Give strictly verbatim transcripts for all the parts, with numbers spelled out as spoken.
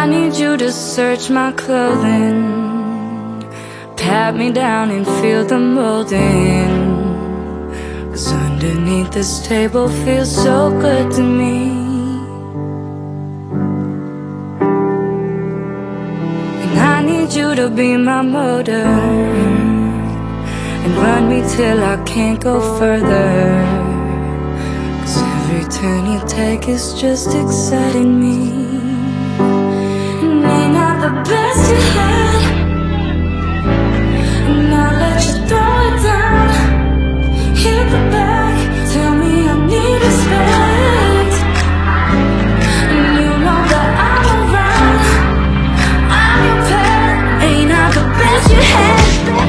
I need you to search my clothing, pat me down and feel the molding, 'cause underneath this table feels so good to me. And I need you to be my motor and run me till I can't go further, 'cause every turn you take is just exciting me. And ain't not the best you had, and I'll let you throw it down. Hit the back, tell me I need respect, and you know that I'm around. I'm your pet. Ain't not the best you had,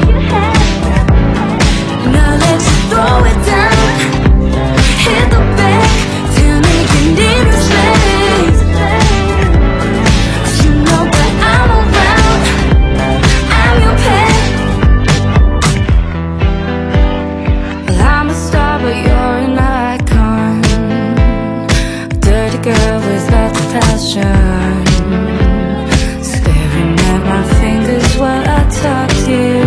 and I'll let you throw it down. Hit the back, tell me you need respect, 'cause you know that I'm around. I'm your pet. Well, I'm a star, but you're an icon, a dirty girl with lots of passion, staring at my fingers while I talk to you.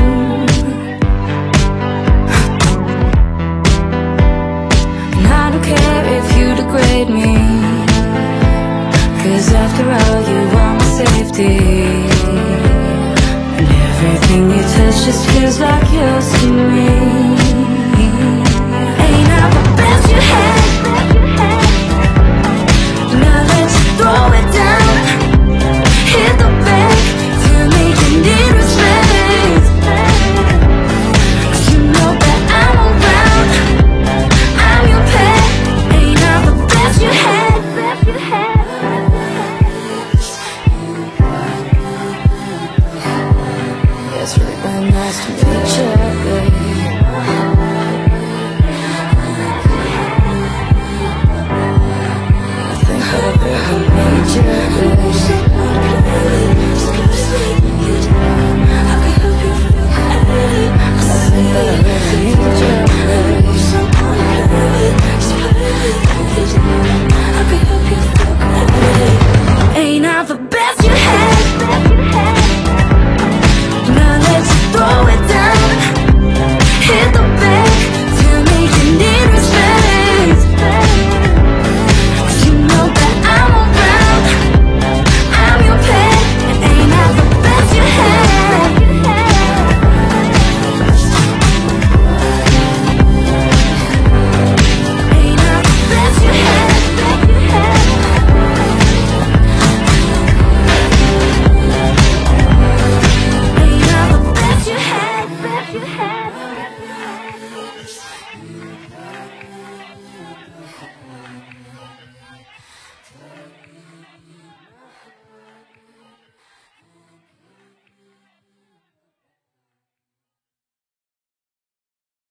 And I don't care if you degrade me, 'cause after all you are my safety, and everything you touch just feels like yours to me.